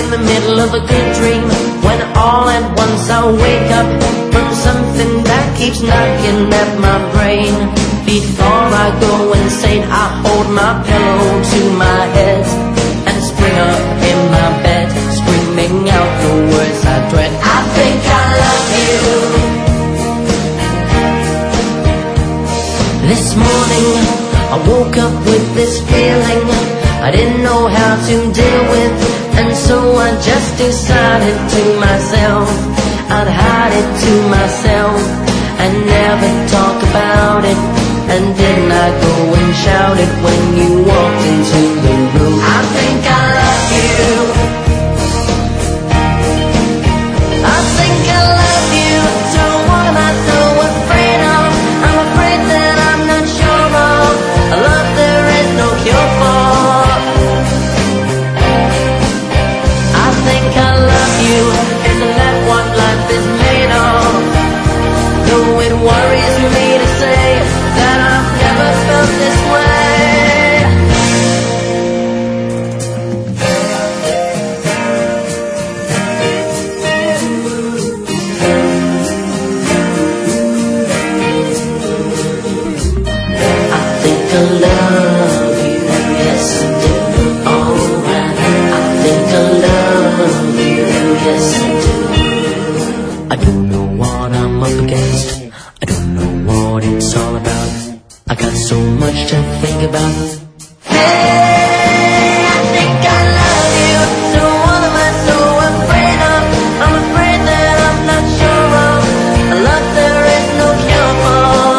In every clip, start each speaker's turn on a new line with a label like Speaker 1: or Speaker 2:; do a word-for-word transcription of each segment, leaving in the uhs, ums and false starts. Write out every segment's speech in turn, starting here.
Speaker 1: in the middle of a good dream, when all at once I wake up from something that keeps knocking at my brain. Before I go insane, I hold my pillow to my head and spring up in my bed, screaming out the words I dread. I think I love you. This morning I woke up with this feeling I didn't know how to deal with, and so I just decided to myself I'd hide it to myself and never talk about it. And didn't I go and shout it when you walked into the room? I think I love you. I think I love you. So what am I so afraid of? I'm afraid that I'm not sure of a love there is no cure for. I think I love you. Isn't that what life is made of? Though it worries me to say that I've never felt this way. I think I love you, yes I do, alright. I think I love you, yes I do. I don't know what I'm up against, I don't know what it's all about. I got so much to think about. Hey, I think I love you. So what am I so afraid of? I'm afraid that I'm not sure of a love there is no cure for.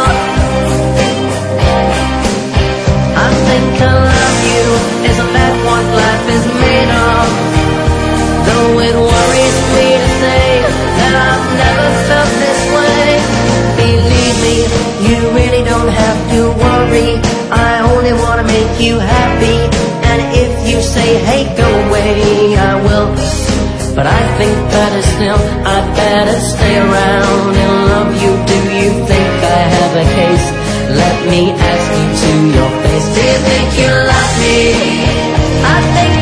Speaker 1: I think I love you. Isn't that what life is made of? Though it worries me to say that I've never felt this way. Believe me, you really don't have to worry. I only wanna make you happy, and if you say hey go away, I will. But I think better still, I'd better stay around and love you. Do you think I have a case? Let me ask you to your face. Do you think you love me? I think